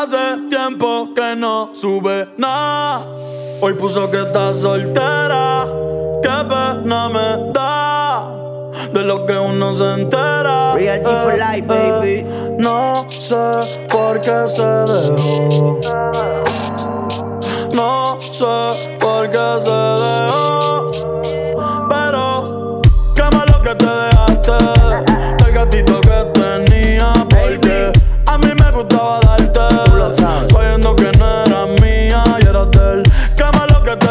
Hace tiempo que no sube nada. Hoy puso que está soltera. Qué pena me da de lo que uno se entera. Real G for life, baby. No sé por qué se dejó. No sé por qué se dejó. Pero qué malo que te dejaste el gatito que tenía. Porque a mí me gustaba darte, sabiendo que no era mía y eras de él. Qué malo que te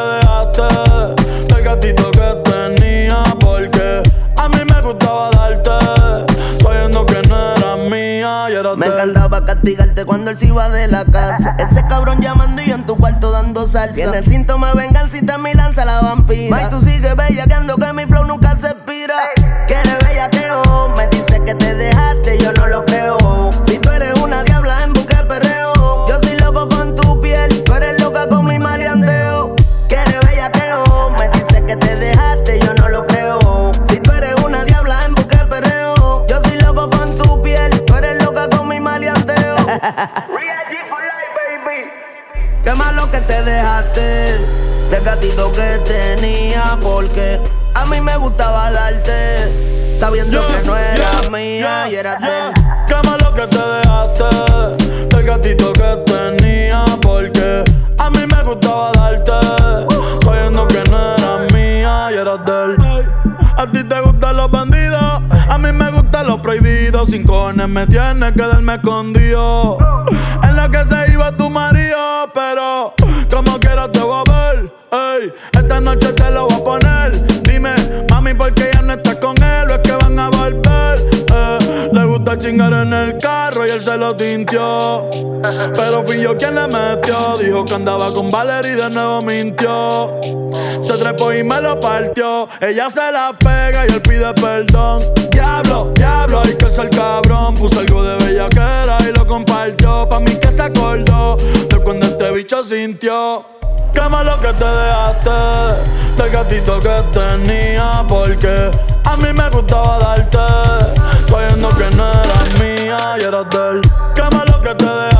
dejaste el gatito que tenía. Porque a mí me gustaba darte, sabiendo que no era mía y eras de él. Me encantaba castigarte cuando él se iba de la casa. Ese cabrón llamando y yo en tu cuarto dando salsa. Tiene síntomas de vengancita, mi lanza la vampira. Y tú sigues bellaqueando que mi flow nunca se expira. Quieres bellaqueo, me dice que te dejaste, yo no lo creo. Si tú eres una diabla en busca de perreo, yo soy loco con tu piel, tú eres loca con mi maleanteo. Quieres bellaqueo, me dice que te dejaste, yo no lo creo. Si tú eres una diabla en busca de perreo, yo soy loco con tu piel, tú eres loca con mi maleanteo. Real G for life, baby. Qué malo que te dejaste del gatito que tenía, porque a mí me gustaba darte, sabiendo que no era mía y eras de él. Qué malo que te dejaste del gatito que tenía. Porque a mí me gustaba darte, sabiendo que no era mía y eras de él. A ti te gustan los bandidos, a mí me gustan los prohibidos. Sin cojones me tienes, quedarme escondido en la que se iba tu marido. Pero como quiera te voy a ver, ey, esta noche te lo voy a poner. Dime, mami, ¿por qué ya no estás con él? ¿O es que van a volver? Le gusta chingar en el carro y él se lo tintió, pero fui yo quien le metió. Dijo que andaba con Valerie y de nuevo mintió. Se trepó y me lo partió. Ella se la pega y él pide perdón. Diablo, diablo, hay que ser cabrón. Puso algo de bellaquera y lo compartió. Pa' mí que se acordó de cuando este bicho sintió. Qué malo que te dejaste del gatito que tenía. Porque a mí me gustaba darte, sabiendo que no eras mía y eras de él. Qué malo que te dejaste